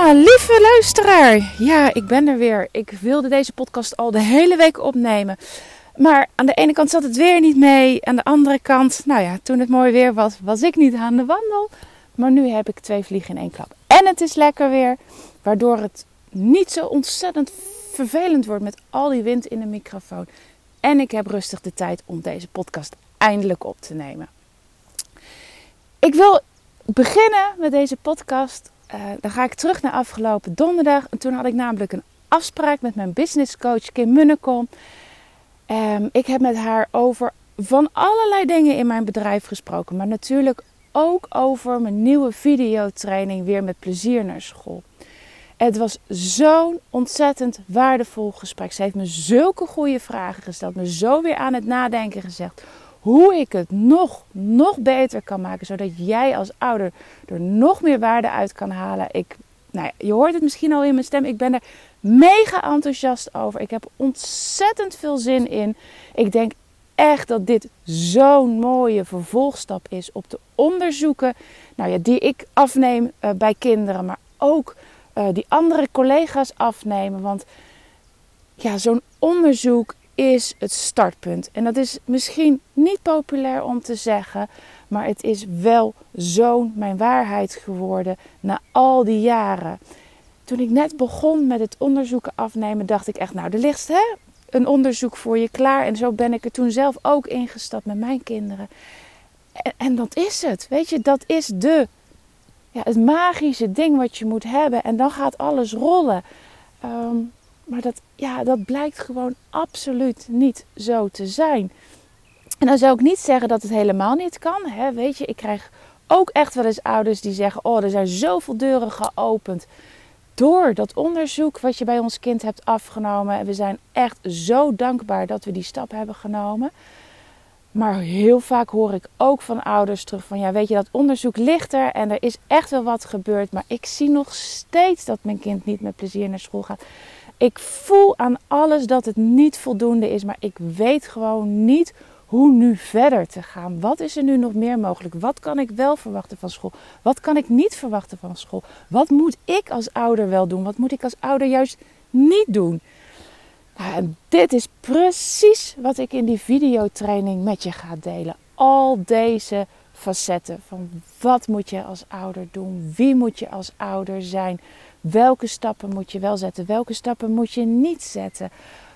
Lieve luisteraar. Ja, ik ben er weer. Ik wilde deze podcast al de hele week opnemen. Maar aan de ene kant zat het weer niet mee. Aan de andere kant, toen het mooi weer was, was ik niet aan de wandel. Maar nu heb ik 2 vliegen in 1 klap. En het is lekker weer. Waardoor het niet zo ontzettend vervelend wordt met al die wind in de microfoon. En ik heb rustig de tijd om deze podcast eindelijk op te nemen. Ik wil beginnen met deze podcast. Dan ga ik terug naar afgelopen donderdag. En toen had ik namelijk een afspraak met mijn businesscoach Kim Munnekom. Ik heb met haar over van allerlei dingen in mijn bedrijf gesproken. Maar natuurlijk ook over mijn nieuwe videotraining Weer met plezier naar school. Het was zo'n ontzettend waardevol gesprek. Ze heeft me zulke goede vragen gesteld. Me zo weer aan het nadenken gezegd. Hoe ik het nog beter kan maken. Zodat jij als ouder er nog meer waarde uit kan halen. Je hoort het misschien al in mijn stem. Ik ben er mega enthousiast over. Ik heb ontzettend veel zin in. Ik denk echt dat dit zo'n mooie vervolgstap is op de onderzoeken. Die ik afneem bij kinderen. Maar ook die andere collega's afnemen. Want zo'n onderzoek is het startpunt. En dat is misschien niet populair om te zeggen, maar het is wel zo'n mijn waarheid geworden na al die jaren. Toen ik net begon met het onderzoeken afnemen, dacht ik echt, er ligt een onderzoek voor je klaar. En zo ben ik er toen zelf ook ingestapt met mijn kinderen. En dat is het. Weet je, dat is het magische ding wat je moet hebben. En dan gaat alles rollen. Maar dat blijkt gewoon absoluut niet zo te zijn. En dan zou ik niet zeggen dat het helemaal niet kan. Hè? Weet je, ik krijg ook echt wel eens ouders die zeggen, er zijn zoveel deuren geopend door dat onderzoek wat je bij ons kind hebt afgenomen. En we zijn echt zo dankbaar dat we die stap hebben genomen. Maar heel vaak hoor ik ook van ouders terug van, weet je, dat onderzoek ligt er en er is echt wel wat gebeurd. Maar ik zie nog steeds dat mijn kind niet met plezier naar school gaat. Ik voel aan alles dat het niet voldoende is, maar ik weet gewoon niet hoe nu verder te gaan. Wat is er nu nog meer mogelijk? Wat kan ik wel verwachten van school? Wat kan ik niet verwachten van school? Wat moet ik als ouder wel doen? Wat moet ik als ouder juist niet doen? En dit is precies wat ik in die videotraining met je ga delen. Al deze facetten van wat moet je als ouder doen? Wie moet je als ouder zijn? Welke stappen moet je wel zetten? Welke stappen moet je niet zetten?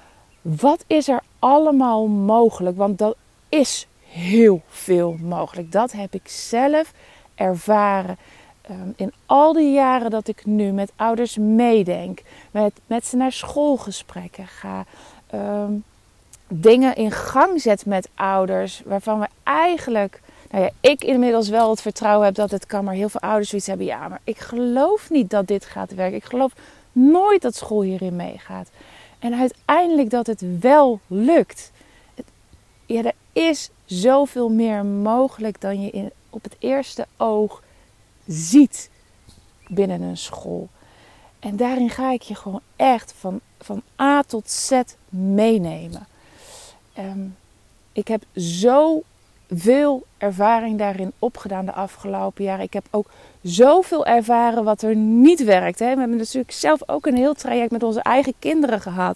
Wat is er allemaal mogelijk? Want dat is heel veel mogelijk. Dat heb ik zelf ervaren in al die jaren dat ik nu met ouders meedenk. Met ze naar schoolgesprekken ga. Dingen in gang zet met ouders. Waarvan we eigenlijk... ik inmiddels wel het vertrouwen heb dat het kan. Maar heel veel ouders zoiets hebben. Ja, maar ik geloof niet dat dit gaat werken. Ik geloof nooit dat school hierin meegaat. En uiteindelijk dat het wel lukt. Er is zoveel meer mogelijk dan je op het eerste oog ziet binnen een school. En daarin ga ik je gewoon echt van A tot Z meenemen. Ik heb zoveel ervaring daarin opgedaan de afgelopen jaren. Ik heb ook zoveel ervaren wat er niet werkt. Hè. We hebben natuurlijk zelf ook een heel traject met onze eigen kinderen gehad.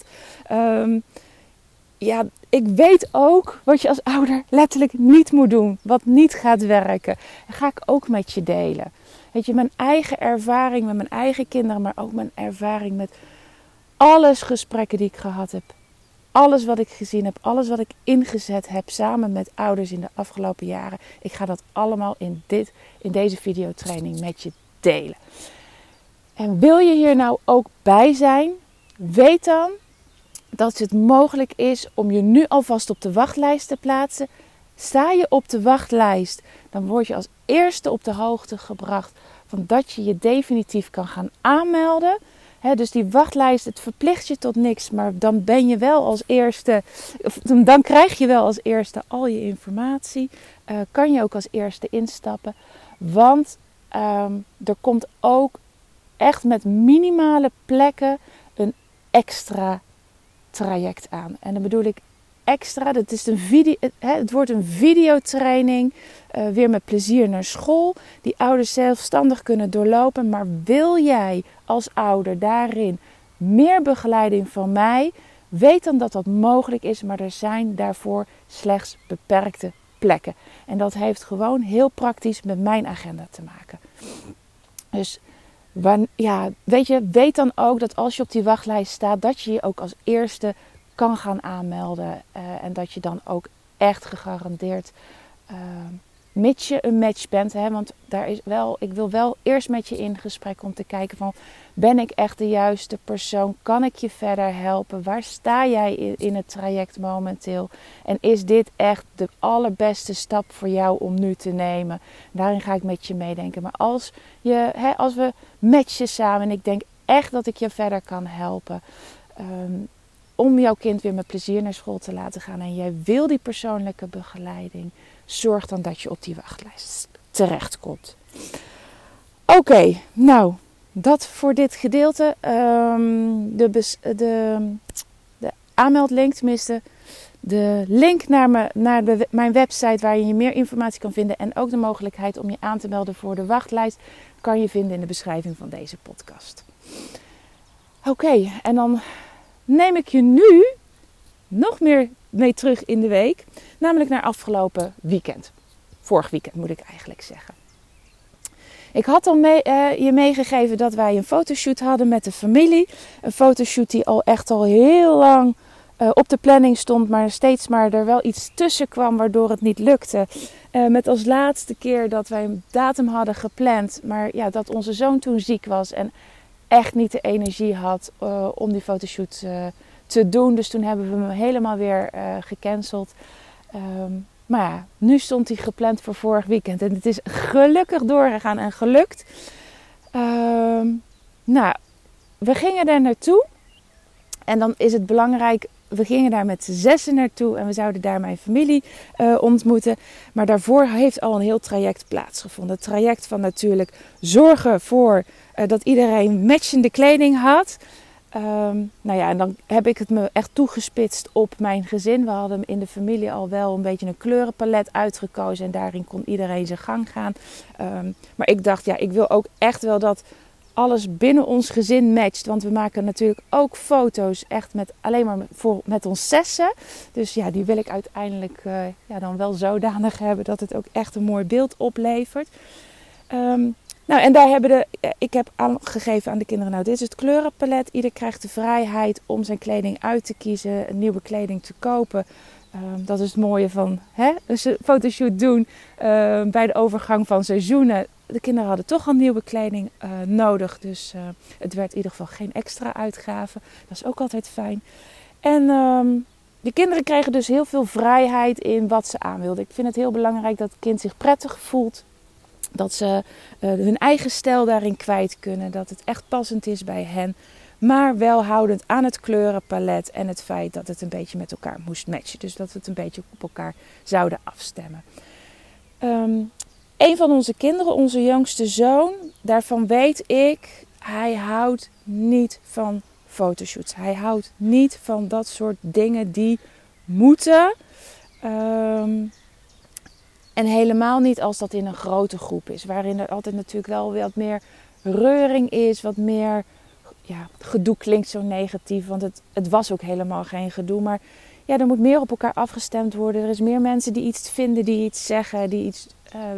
Ik weet ook wat je als ouder letterlijk niet moet doen. Wat niet gaat werken. Dat ga ik ook met je delen. Weet je, mijn eigen ervaring met mijn eigen kinderen. Maar ook mijn ervaring met alles gesprekken die ik gehad heb. Alles wat ik gezien heb. Alles wat ik ingezet heb samen met ouders in de afgelopen jaren. Ik ga dat allemaal in deze videotraining met je delen. En wil je hier nou ook bij zijn? Weet dan dat het mogelijk is om je nu alvast op de wachtlijst te plaatsen. Sta je op de wachtlijst, dan word je als eerste op de hoogte gebracht van dat je je definitief kan gaan aanmelden. Dus die wachtlijst, het verplicht je tot niks, maar dan ben je wel als eerste, dan krijg je wel als eerste al je informatie. Kan je ook als eerste instappen, want er komt ook echt met minimale plekken een extra traject aan. En dan bedoel ik extra. Dat is het wordt een videotraining. Weer met plezier naar school. Die ouders zelfstandig kunnen doorlopen. Maar wil jij als ouder daarin meer begeleiding van mij? Weet dan dat dat mogelijk is. Maar er zijn daarvoor slechts beperkte plekken. En dat heeft gewoon heel praktisch met mijn agenda te maken. Dus weet dan ook dat als je op die wachtlijst staat, dat je je ook als eerste kan gaan aanmelden. En dat je dan ook echt gegarandeerd, mits je een match bent. Want ik wil wel eerst met je in gesprek om te kijken van, ben ik echt de juiste persoon? Kan ik je verder helpen? Waar sta jij in het traject momenteel? En is dit echt de allerbeste stap voor jou om nu te nemen? Daarin ga ik met je meedenken. Maar als we matchen samen en ik denk echt dat ik je verder kan helpen, om jouw kind weer met plezier naar school te laten gaan en jij wil die persoonlijke begeleiding, zorg dan dat je op die wachtlijst terechtkomt. Oké, nou, dat voor dit gedeelte. De aanmeldlink, tenminste de link naar mijn website waar je meer informatie kan vinden en ook de mogelijkheid om je aan te melden voor de wachtlijst, kan je vinden in de beschrijving van deze podcast. Oké, en dan neem ik je nu nog meer mee terug in de week. Namelijk naar afgelopen weekend. Vorig weekend moet ik eigenlijk zeggen. Ik had al je meegegeven dat wij een fotoshoot hadden met de familie. Een fotoshoot die al heel lang op de planning stond. Maar steeds maar er wel iets tussen kwam waardoor het niet lukte. Met als laatste keer dat wij een datum hadden gepland. Maar ja, dat onze zoon toen ziek was. En echt niet de energie had om die fotoshoot te doen. Dus toen hebben we hem helemaal weer gecanceld. Maar ja, nu stond hij gepland voor vorig weekend. En het is gelukkig doorgegaan en gelukt. We gingen daar naartoe. En dan is het belangrijk, we gingen daar met z'n zessen naartoe. En we zouden daar mijn familie ontmoeten. Maar daarvoor heeft al een heel traject plaatsgevonden. Het traject van natuurlijk zorgen voor dat iedereen matchende kleding had. En dan heb ik het me echt toegespitst op mijn gezin. We hadden in de familie al wel een beetje een kleurenpalet uitgekozen. En daarin kon iedereen zijn gang gaan. Maar ik dacht, ik wil ook echt wel dat alles binnen ons gezin matcht. Want we maken natuurlijk ook foto's echt alleen maar met ons zessen. Dus ja, die wil ik uiteindelijk dan wel zodanig hebben dat het ook echt een mooi beeld oplevert. En daar ik heb aangegeven aan de kinderen, dit is het kleurenpalet. Ieder krijgt de vrijheid om zijn kleding uit te kiezen, een nieuwe kleding te kopen. Dat is het mooie van een fotoshoot doen bij de overgang van seizoenen. De kinderen hadden toch al nieuwe kleding nodig, dus het werd in ieder geval geen extra uitgave. Dat is ook altijd fijn. En de kinderen kregen dus heel veel vrijheid in wat ze aan wilden. Ik vind het heel belangrijk dat het kind zich prettig voelt. Dat ze hun eigen stijl daarin kwijt kunnen. Dat het echt passend is bij hen. Maar wel houdend aan het kleurenpalet. En het feit dat het een beetje met elkaar moest matchen. Dus dat we het een beetje op elkaar zouden afstemmen. Een van onze kinderen, onze jongste zoon. Daarvan weet ik. Hij houdt niet van fotoshoots. Hij houdt niet van dat soort dingen die moeten. En helemaal niet als dat in een grote groep is. Waarin er altijd natuurlijk wel wat meer reuring is. Wat meer gedoe klinkt zo negatief. Want het was ook helemaal geen gedoe. Maar ja, er moet meer op elkaar afgestemd worden. Er is meer mensen die iets vinden, die iets zeggen. Die iets,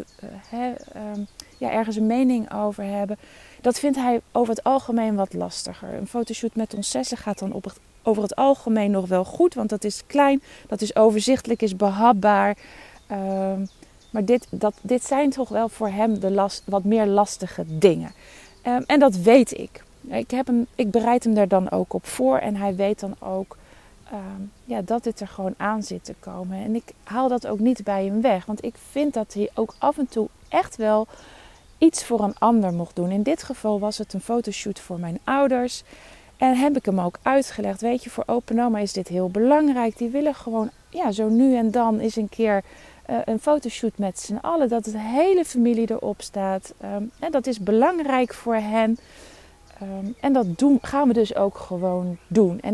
ergens een mening over hebben. Dat vindt hij over het algemeen wat lastiger. Een fotoshoot met ons zessen gaat dan over het algemeen nog wel goed. Want dat is klein, dat is overzichtelijk, is behapbaar. Maar dit zijn toch wel voor hem wat meer lastige dingen. En dat weet ik. Ik bereid hem daar dan ook op voor. En hij weet dan ook dat dit er gewoon aan zit te komen. En ik haal dat ook niet bij hem weg. Want ik vind dat hij ook af en toe echt wel iets voor een ander mocht doen. In dit geval was het een fotoshoot voor mijn ouders. En heb ik hem ook uitgelegd. Weet je, voor opa en oma is dit heel belangrijk. Die willen gewoon zo nu en dan eens een keer een fotoshoot met z'n allen. Dat de hele familie erop staat. En dat is belangrijk voor hen. En dat gaan we dus ook gewoon doen. En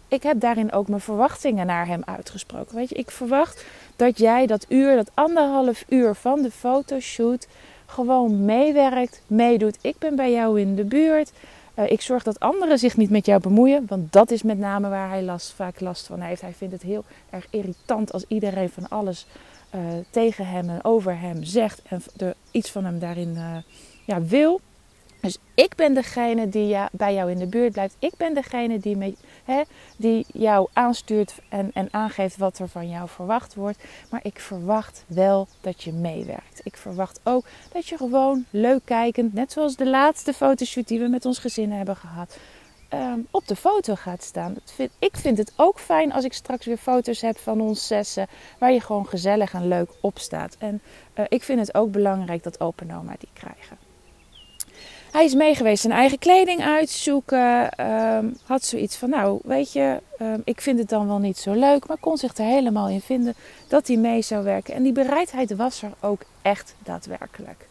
ik heb daarin ook mijn verwachtingen naar hem uitgesproken. Weet je, ik verwacht dat jij dat uur, dat 1,5 uur van de fotoshoot gewoon meewerkt, meedoet. Ik ben bij jou in de buurt. Ik zorg dat anderen zich niet met jou bemoeien. Want dat is met name waar hij vaak last van heeft. Hij vindt het heel erg irritant als iedereen van alles tegen hem en over hem zegt. En er iets van hem daarin wil. Dus ik ben degene die bij jou in de buurt blijft. Ik ben degene die jou aanstuurt en aangeeft wat er van jou verwacht wordt. Maar ik verwacht wel dat je meewerkt. Ik verwacht ook dat je gewoon leuk kijkend, net zoals de laatste fotoshoot die we met ons gezin hebben gehad, op de foto gaat staan. Ik vind het ook fijn als ik straks weer foto's heb van ons zessen, waar je gewoon gezellig en leuk op staat. En ik vind het ook belangrijk dat opa en oma die krijgen. Hij is meegeweest zijn eigen kleding uitzoeken. Had zoiets van, nou weet je, ik vind het dan wel niet zo leuk. Maar kon zich er helemaal in vinden dat hij mee zou werken. En die bereidheid was er ook echt daadwerkelijk.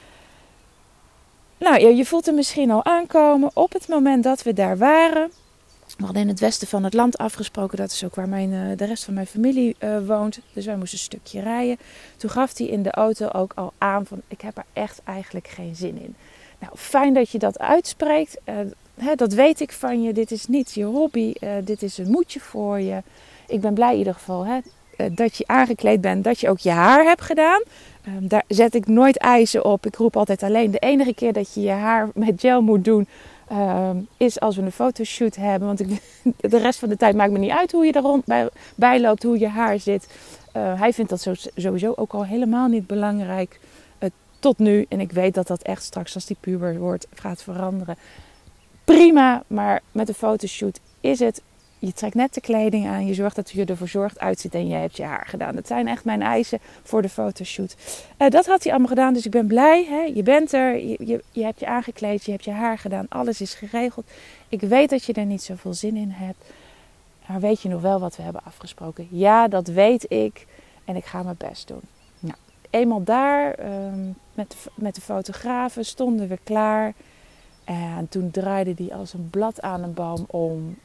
Nou, je voelt hem misschien al aankomen op het moment dat we daar waren. We hadden in het westen van het land afgesproken. Dat is ook waar de rest van mijn familie woont. Dus wij moesten een stukje rijden. Toen gaf hij in de auto ook al aan van, ik heb er echt eigenlijk geen zin in. Nou, fijn dat je dat uitspreekt. Dat weet ik van je. Dit is niet je hobby. Dit is een moedje voor je. Ik ben blij in ieder geval dat je aangekleed bent. Dat je ook je haar hebt gedaan. Daar zet ik nooit eisen op. Ik roep altijd alleen. De enige keer dat je je haar met gel moet doen, is als we een fotoshoot hebben. Want de rest van de tijd maakt me niet uit hoe je er rond bij loopt. Hoe je haar zit. Hij vindt dat sowieso ook al helemaal niet belangrijk. Tot nu. En ik weet dat dat echt straks als die puber wordt gaat veranderen. Prima. Maar met een fotoshoot is het. Je trekt net de kleding aan. Je zorgt dat je er verzorgd uitziet. En je hebt je haar gedaan. Dat zijn echt mijn eisen voor de fotoshoot. Dat had hij allemaal gedaan. Dus ik ben blij. Hè? Je bent er. Je hebt je aangekleed. Je hebt je haar gedaan. Alles is geregeld. Ik weet dat je er niet zoveel zin in hebt. Maar weet je nog wel wat we hebben afgesproken? Ja, dat weet ik. En ik ga mijn best doen. Nou, eenmaal daar. Met de fotografen stonden we klaar. En toen draaide hij als een blad aan een boom om.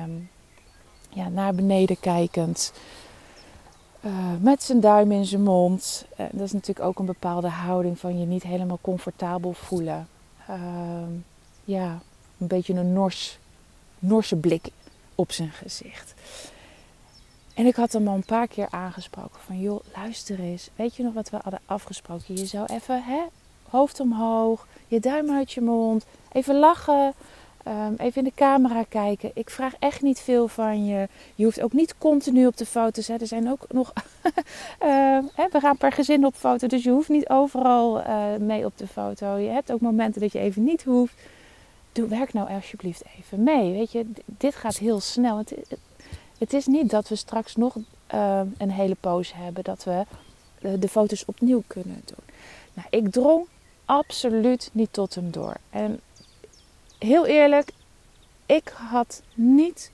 Naar beneden kijkend. Met zijn duim in zijn mond. Dat is natuurlijk ook een bepaalde houding van je niet helemaal comfortabel voelen. Een beetje een norse blik op zijn gezicht. En ik had hem al een paar keer aangesproken van, joh, luister eens. Weet je nog wat we hadden afgesproken? Je zou even, hoofd omhoog, je duim uit je mond, even lachen, even in de camera kijken. Ik vraag echt niet veel van je. Je hoeft ook niet continu op de foto's. Er zijn ook nog, we gaan per gezin op foto, dus je hoeft niet overal mee op de foto. Je hebt ook momenten dat je even niet hoeft. Werk nou alsjeblieft even mee. Weet je, dit gaat heel snel. Het is niet dat we straks nog een hele pose hebben. Dat we de foto's opnieuw kunnen doen. Nou, ik drong absoluut niet tot hem door. En heel eerlijk, ik had niet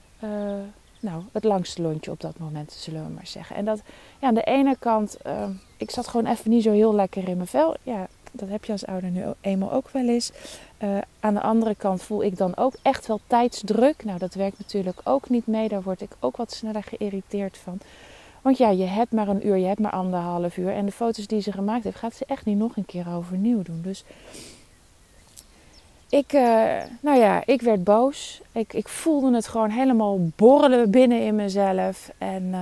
het langste lontje op dat moment, zullen we maar zeggen. En dat, aan de ene kant, ik zat gewoon even niet zo heel lekker in mijn vel. Ja, dat heb je als ouder nu eenmaal ook wel eens. Aan de andere kant voel ik dan ook echt wel tijdsdruk. Nou, dat werkt natuurlijk ook niet mee. Daar word ik ook wat sneller geïrriteerd van. Want ja, je hebt maar een uur, je hebt maar 1,5 uur. En de foto's die ze gemaakt heeft, gaat ze echt niet nog een keer overnieuw doen. Dus ik werd boos. Ik voelde het gewoon helemaal borrelen binnen in mezelf. En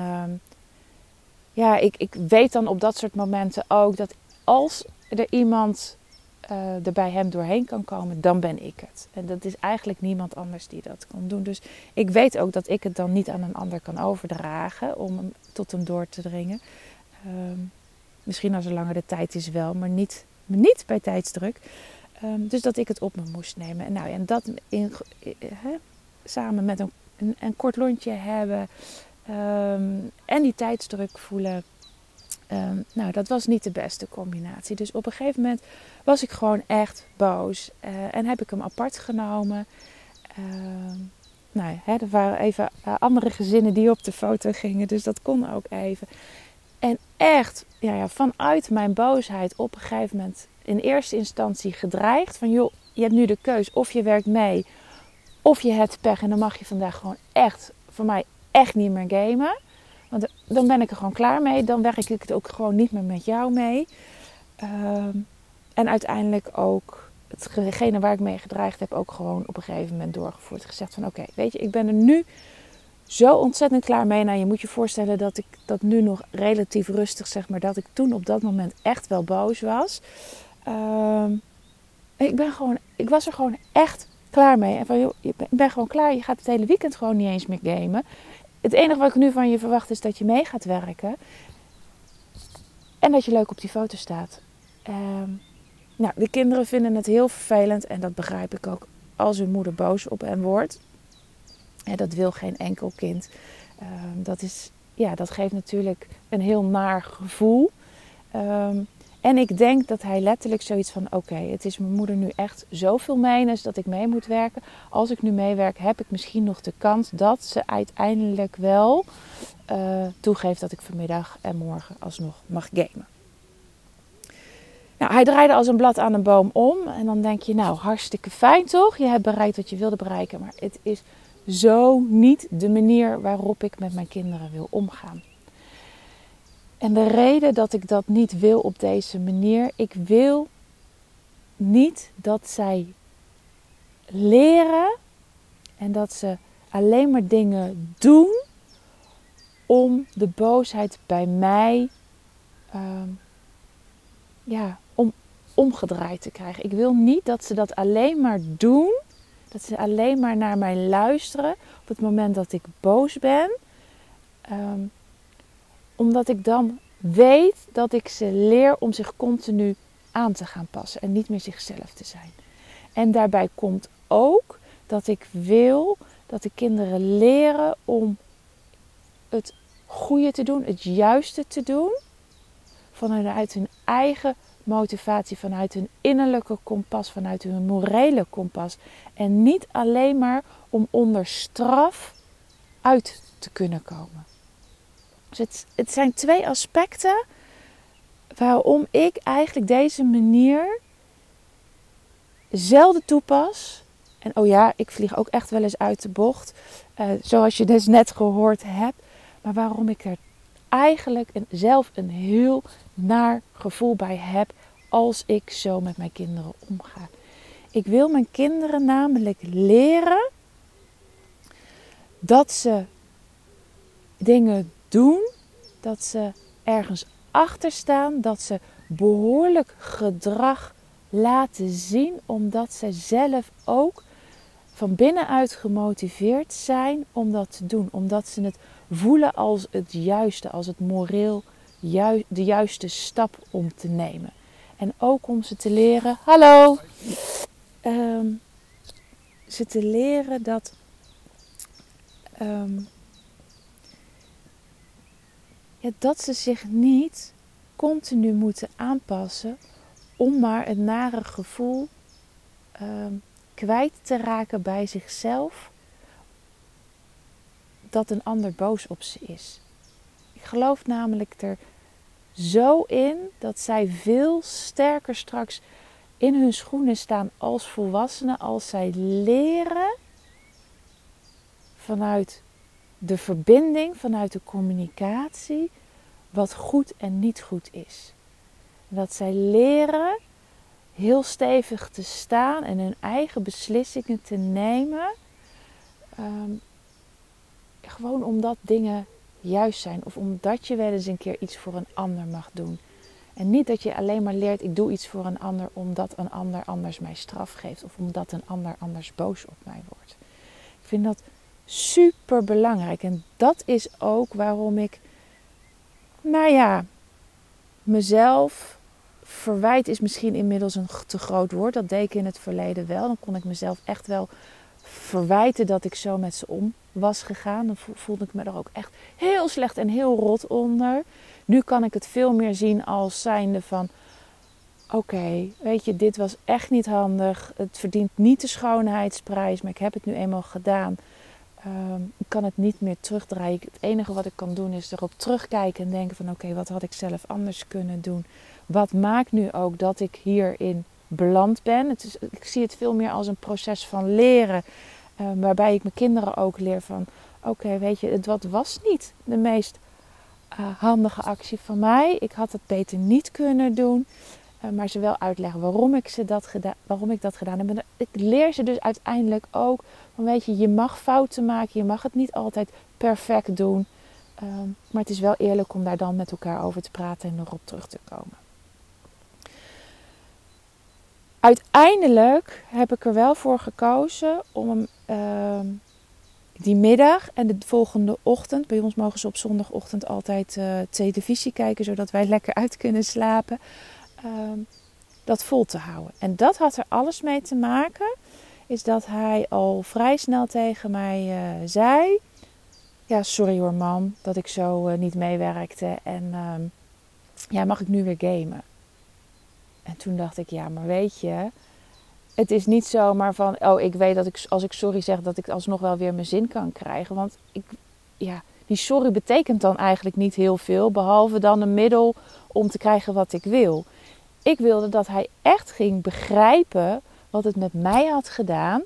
ik weet dan op dat soort momenten ook dat als er iemand er bij hem doorheen kan komen, dan ben ik het. En dat is eigenlijk niemand anders die dat kan doen. Dus ik weet ook dat ik het dan niet aan een ander kan overdragen om hem tot hem door te dringen. Misschien als er langer de tijd is wel, maar niet bij tijdsdruk. Dus dat ik het op me moest nemen. En dat samen met een kort lontje hebben en die tijdsdruk voelen. Dat was niet de beste combinatie. Dus op een gegeven moment was ik gewoon echt boos. En heb ik hem apart genomen. Er waren even andere gezinnen die op de foto gingen. Dus dat kon ook even. En echt, vanuit mijn boosheid op een gegeven moment in eerste instantie gedreigd. Van joh, je hebt nu de keus. Of je werkt mee. Of je hebt pech en dan mag je vandaag gewoon echt, voor mij echt niet meer gamen. Want dan ben ik er gewoon klaar mee. Dan werk ik het ook gewoon niet meer met jou mee. En uiteindelijk ook hetgene waar ik mee gedreigd heb ook gewoon op een gegeven moment doorgevoerd. Gezegd van oké, weet je, ik ben er nu zo ontzettend klaar mee. Nou, je moet je voorstellen dat ik dat nu nog relatief rustig zeg, maar dat ik toen op dat moment echt wel boos was. Ik was er gewoon echt klaar mee. En van, joh, ik ben gewoon klaar. Je gaat het hele weekend gewoon niet eens meer gamen. Het enige wat ik nu van je verwacht is dat je mee gaat werken. En dat je leuk op die foto staat. Nou, de kinderen vinden het heel vervelend. En dat begrijp ik ook als hun moeder boos op hen wordt. En dat wil geen enkel kind. Dat geeft natuurlijk een heel naar gevoel. En ik denk dat hij letterlijk zoiets van... Oké, het is mijn moeder nu echt zoveel menens dat ik mee moet werken. Als ik nu meewerk, heb ik misschien nog de kans dat ze uiteindelijk wel toegeeft dat ik vanmiddag en morgen alsnog mag gamen. Nou, hij draaide als een blad aan een boom om. En dan denk je, nou, hartstikke fijn toch? Je hebt bereikt wat je wilde bereiken. Maar het is zo niet de manier waarop ik met mijn kinderen wil omgaan. En de reden dat ik dat niet wil op deze manier... Ik wil niet dat zij leren... en dat ze alleen maar dingen doen... om de boosheid bij mij... om omgedraaid te krijgen. Ik wil niet dat ze dat alleen maar doen... dat ze alleen maar naar mij luisteren... op het moment dat ik boos ben... omdat ik dan weet dat ik ze leer om zich continu aan te gaan passen. En niet meer zichzelf te zijn. En daarbij komt ook dat ik wil dat de kinderen leren om het goede te doen. Het juiste te doen. Vanuit hun eigen motivatie. Vanuit hun innerlijke kompas. Vanuit hun morele kompas. En niet alleen maar om onder straf uit te kunnen komen. Dus het zijn twee aspecten waarom ik eigenlijk deze manier zelden toepas. En oh ja, ik vlieg ook echt wel eens uit de bocht. Zoals je dus net gehoord hebt. Maar waarom ik er eigenlijk zelf een heel naar gevoel bij heb als ik zo met mijn kinderen omga. Ik wil mijn kinderen namelijk leren dat ze dingen doen, dat ze ergens achter staan, dat ze behoorlijk gedrag laten zien, omdat ze zelf ook van binnenuit gemotiveerd zijn om dat te doen. Omdat ze het voelen als het juiste, als het moreel de juiste stap om te nemen. En ook om ze te leren, ze te leren dat dat ze zich niet continu moeten aanpassen om maar het nare gevoel kwijt te raken bij zichzelf dat een ander boos op ze is. Ik geloof namelijk er zo in dat zij veel sterker straks in hun schoenen staan als volwassenen als zij leren vanuit de verbinding, vanuit de communicatie, wat goed en niet goed is. En dat zij leren heel stevig te staan en hun eigen beslissingen te nemen. Gewoon omdat dingen juist zijn. Of omdat je wel eens een keer iets voor een ander mag doen. En niet dat je alleen maar leert, ik doe iets voor een ander omdat een ander anders mij straf geeft. Of omdat een ander anders boos op mij wordt. Ik vind dat super belangrijk. En dat is ook waarom ik, mezelf verwijt is misschien inmiddels een te groot woord. Dat deed ik in het verleden wel. Dan kon ik mezelf echt wel verwijten dat ik zo met ze om was gegaan. Dan voelde ik me er ook echt heel slecht en heel rot onder. Nu kan ik het veel meer zien als zijnde van, oké, weet je, dit was echt niet handig. Het verdient niet de schoonheidsprijs, maar ik heb het nu eenmaal gedaan. Ik kan het niet meer terugdraaien. Het enige wat ik kan doen is erop terugkijken en denken van oké, wat had ik zelf anders kunnen doen? Wat maakt nu ook dat ik hierin beland ben? Ik zie het veel meer als een proces van leren. Waarbij ik mijn kinderen ook leer van... Oké, weet je, het was niet de meest handige actie van mij. Ik had het beter niet kunnen doen. Maar ze wel uitleggen waarom ik dat gedaan heb. En ik leer ze dus uiteindelijk ook... Van weet je mag fouten maken. Je mag het niet altijd perfect doen. Maar het is wel eerlijk om daar dan met elkaar over te praten en erop terug te komen. Uiteindelijk heb ik er wel voor gekozen om hem die middag en de volgende ochtend... Bij ons mogen ze op zondagochtend altijd televisie kijken... zodat wij lekker uit kunnen slapen. Dat vol te houden. En dat had er alles mee te maken... is dat hij al vrij snel tegen mij zei... Ja, sorry hoor mam, dat ik zo niet meewerkte. En mag ik nu weer gamen? En toen dacht ik, ja, maar weet je... Het is niet zomaar van, ik weet dat ik als ik sorry zeg... dat ik alsnog wel weer mijn zin kan krijgen. Want die sorry betekent dan eigenlijk niet heel veel... behalve dan een middel om te krijgen wat ik wil. Ik wilde dat hij echt ging begrijpen wat het met mij had gedaan...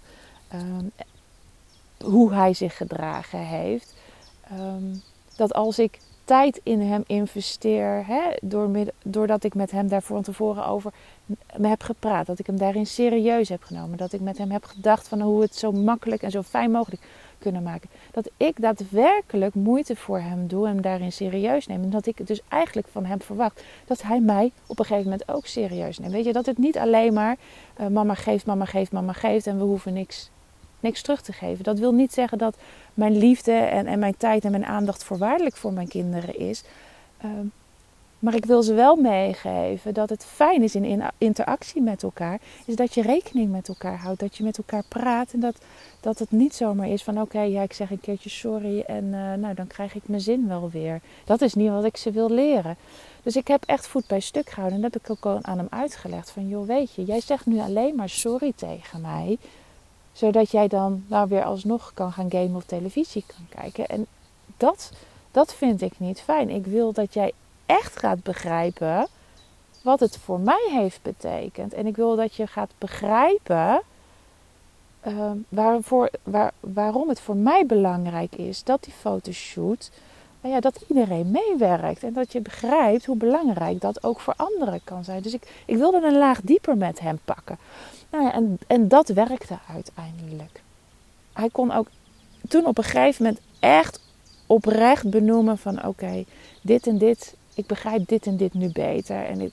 hoe hij zich gedragen heeft... dat als ik tijd in hem investeer, doordat ik met hem daar van tevoren over me heb gepraat, dat ik hem daarin serieus heb genomen, dat ik met hem heb gedacht van hoe we het zo makkelijk en zo fijn mogelijk kunnen maken, dat ik daadwerkelijk moeite voor hem doe en hem daarin serieus neem en dat ik dus eigenlijk van hem verwacht dat hij mij op een gegeven moment ook serieus neemt. Weet je, dat het niet alleen maar mama geeft en we hoeven niks terug te geven. Dat wil niet zeggen dat mijn liefde en mijn tijd en mijn aandacht voorwaardelijk voor mijn kinderen is. Maar ik wil ze wel meegeven dat het fijn is in interactie met elkaar. Is dat je rekening met elkaar houdt. Dat je met elkaar praat. En dat het niet zomaar is van ik zeg een keertje sorry. En dan krijg ik mijn zin wel weer. Dat is niet wat ik ze wil leren. Dus ik heb echt voet bij stuk gehouden. En dat heb ik ook aan hem uitgelegd. Van joh, weet je, jij zegt nu alleen maar sorry tegen mij. Zodat jij dan weer alsnog kan gaan gamen of televisie kan kijken. En dat vind ik niet fijn. Ik wil dat jij echt gaat begrijpen wat het voor mij heeft betekend. En ik wil dat je gaat begrijpen waarom het voor mij belangrijk is dat die fotoshoot, dat iedereen meewerkt. En dat je begrijpt hoe belangrijk dat ook voor anderen kan zijn. Dus ik wilde een laag dieper met hem pakken. En dat werkte uiteindelijk. Hij kon ook toen op een gegeven moment echt oprecht benoemen van dit en dit, ik begrijp dit en dit nu beter. En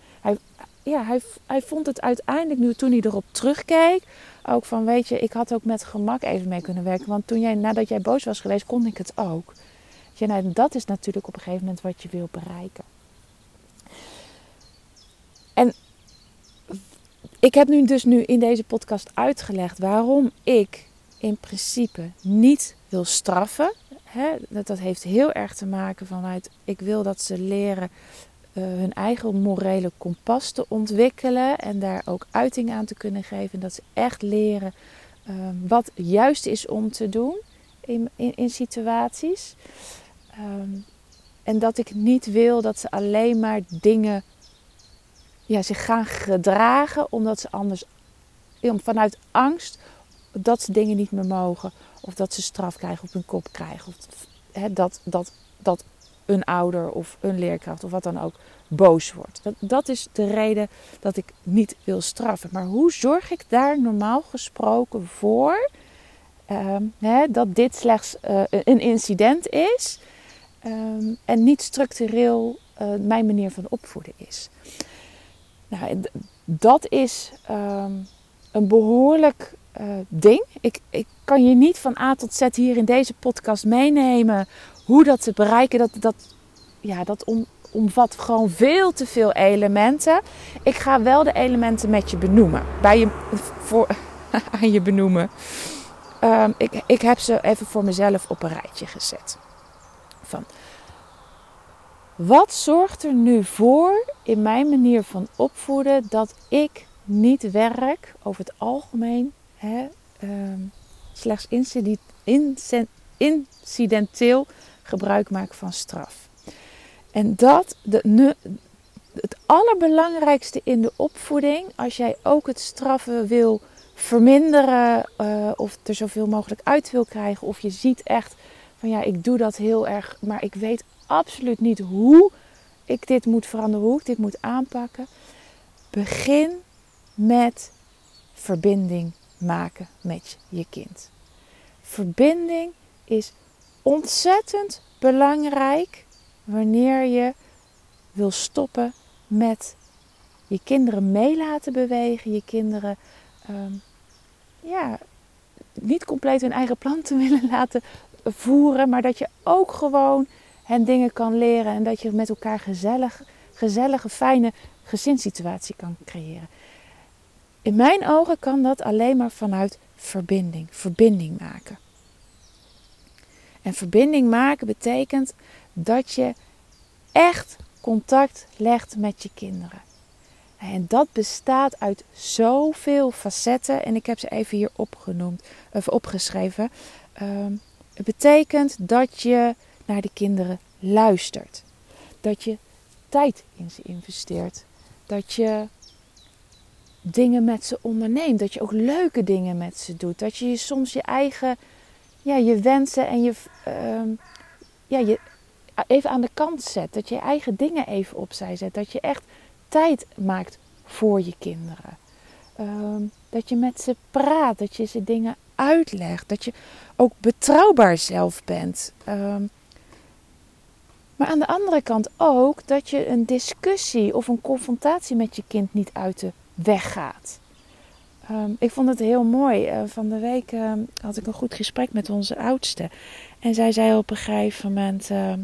hij vond het uiteindelijk nu toen hij erop terugkeek ook van weet je, ik had ook met gemak even mee kunnen werken. Want nadat jij boos was geweest, kon ik het ook. Dat is natuurlijk op een gegeven moment wat je wil bereiken. En ik heb nu in deze podcast uitgelegd waarom ik in principe niet wil straffen. Dat heeft heel erg te maken vanuit, ik wil dat ze leren hun eigen morele kompas te ontwikkelen. En daar ook uiting aan te kunnen geven. En dat ze echt leren wat juist is om te doen in situaties. En dat ik niet wil dat ze alleen maar dingen zich gaan gedragen omdat ze anders vanuit angst dat ze dingen niet meer mogen of dat ze straf krijgen op hun kop krijgen of dat een ouder of een leerkracht of wat dan ook boos wordt. Dat is de reden dat ik niet wil straffen. Maar hoe zorg ik daar normaal gesproken voor dat dit slechts een incident is en niet structureel mijn manier van opvoeden is? Nou, dat is een behoorlijk ding. Ik kan je niet van A tot Z hier in deze podcast meenemen hoe dat te bereiken. Dat omvat gewoon veel te veel elementen. Ik ga wel de elementen met je benoemen. Aan je benoemen. Ik heb ze even voor mezelf op een rijtje gezet. Wat zorgt er nu voor in mijn manier van opvoeden dat ik niet werk over het algemeen slechts incidenteel gebruik maak van straf. En het allerbelangrijkste in de opvoeding, als jij ook het straffen wil verminderen of er zoveel mogelijk uit wil krijgen. Of je ziet echt van ja, ik doe dat heel erg, maar ik weet absoluut niet hoe ik dit moet veranderen, hoe ik dit moet aanpakken. Begin met verbinding maken met je kind. Verbinding is ontzettend belangrijk wanneer je wil stoppen met je kinderen mee laten bewegen, je kinderen niet compleet hun eigen plan te willen laten voeren, maar dat je ook gewoon hen dingen kan leren en dat je met elkaar gezellige, fijne gezinssituatie kan creëren. In mijn ogen kan dat alleen maar vanuit verbinding maken. En verbinding maken betekent dat je echt contact legt met je kinderen. En dat bestaat uit zoveel facetten. En ik heb ze even hier opgeschreven. Het betekent dat je naar de kinderen luistert. Dat je tijd in ze investeert. Dat je dingen met ze onderneemt. Dat je ook leuke dingen met ze doet. Dat je soms je eigen je wensen en je even aan de kant zet. Dat je je eigen dingen even opzij zet. Dat je echt tijd maakt voor je kinderen. Dat je met ze praat. Dat je ze dingen uitlegt. Dat je ook betrouwbaar zelf bent. Maar aan de andere kant ook dat je een discussie of een confrontatie met je kind niet uit de weg gaat. Ik vond het heel mooi. Van de week had ik een goed gesprek met onze oudste. En zij zei op een gegeven moment...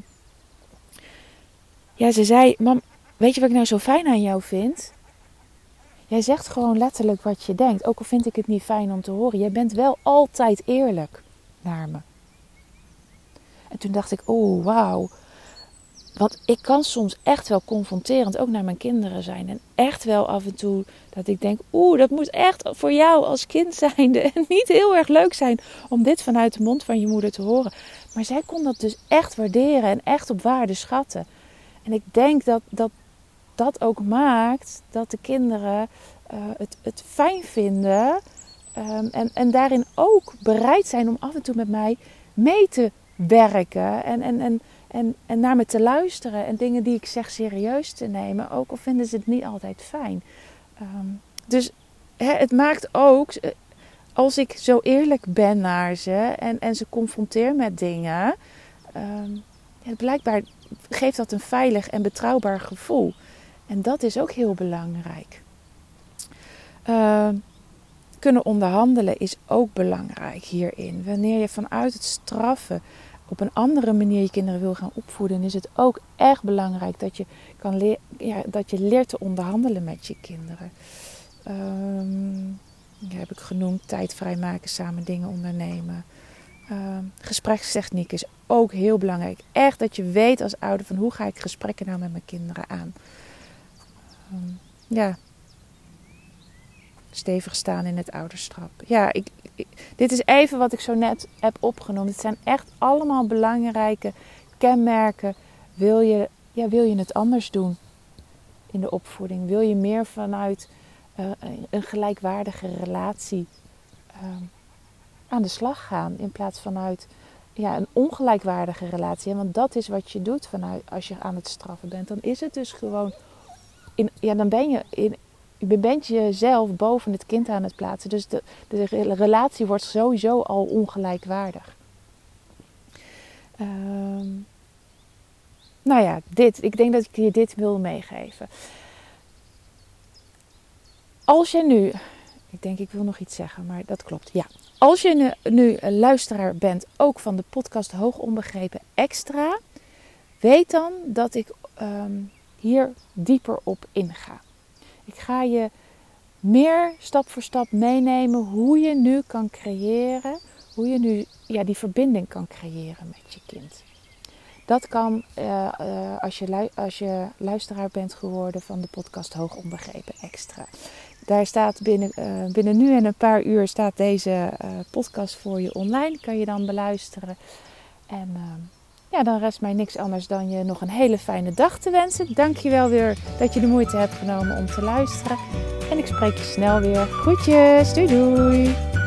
ze zei... Mam, weet je wat ik nou zo fijn aan jou vind? Jij zegt gewoon letterlijk wat je denkt. Ook al vind ik het niet fijn om te horen. Jij bent wel altijd eerlijk naar me. En toen dacht ik, oh wauw. Want ik kan soms echt wel confronterend ook naar mijn kinderen zijn. En echt wel af en toe dat ik denk, dat moet echt voor jou als kind zijnde en niet heel erg leuk zijn om dit vanuit de mond van je moeder te horen. Maar zij kon dat dus echt waarderen en echt op waarde schatten. En ik denk dat ook maakt dat de kinderen het fijn vinden en daarin ook bereid zijn om af en toe met mij mee te werken en naar me te luisteren en dingen die ik zeg serieus te nemen, ook al vinden ze het niet altijd fijn. Dus het maakt ook, als ik zo eerlijk ben naar ze en ze confronteer met dingen, blijkbaar geeft dat een veilig en betrouwbaar gevoel. En dat is ook heel belangrijk. Kunnen onderhandelen is ook belangrijk hierin. Wanneer je vanuit het straffen op een andere manier je kinderen wil gaan opvoeden, is het ook echt belangrijk dat je dat je leert te onderhandelen met je kinderen. Heb ik genoemd, tijd vrijmaken, samen dingen ondernemen. Gesprekstechniek is ook heel belangrijk. Echt dat je weet als ouder van hoe ga ik gesprekken nou met mijn kinderen aan. Stevig staan in het ouderschap. Dit is even wat ik zo net heb opgenomen. Het zijn echt allemaal belangrijke kenmerken. Wil je het anders doen in de opvoeding? Wil je meer vanuit een gelijkwaardige relatie aan de slag gaan in plaats vanuit een ongelijkwaardige relatie? Want dat is wat je doet vanuit als je aan het straffen bent. Dan is het dus gewoon dan bent je jezelf boven het kind aan het plaatsen. Dus de relatie wordt sowieso al ongelijkwaardig. Ik denk dat ik je dit wil meegeven. Als je nu... Ik wil nog iets zeggen, maar dat klopt. Ja. Als je nu een luisteraar bent, ook van de podcast Hoog Onbegrepen Extra, weet dan dat ik hier dieper op inga. Ik ga je meer stap voor stap meenemen hoe je nu kan creëren, hoe je nu die verbinding kan creëren met je kind. Dat kan als je luisteraar bent geworden van de podcast Hoog Onbegrepen Extra. Daar staat binnen nu en een paar uur staat deze podcast voor je online. Kan je dan beluisteren. En Ja, dan rest mij niks anders dan je nog een hele fijne dag te wensen. Dank je wel weer dat je de moeite hebt genomen om te luisteren. En ik spreek je snel weer. Groetjes, doei doei!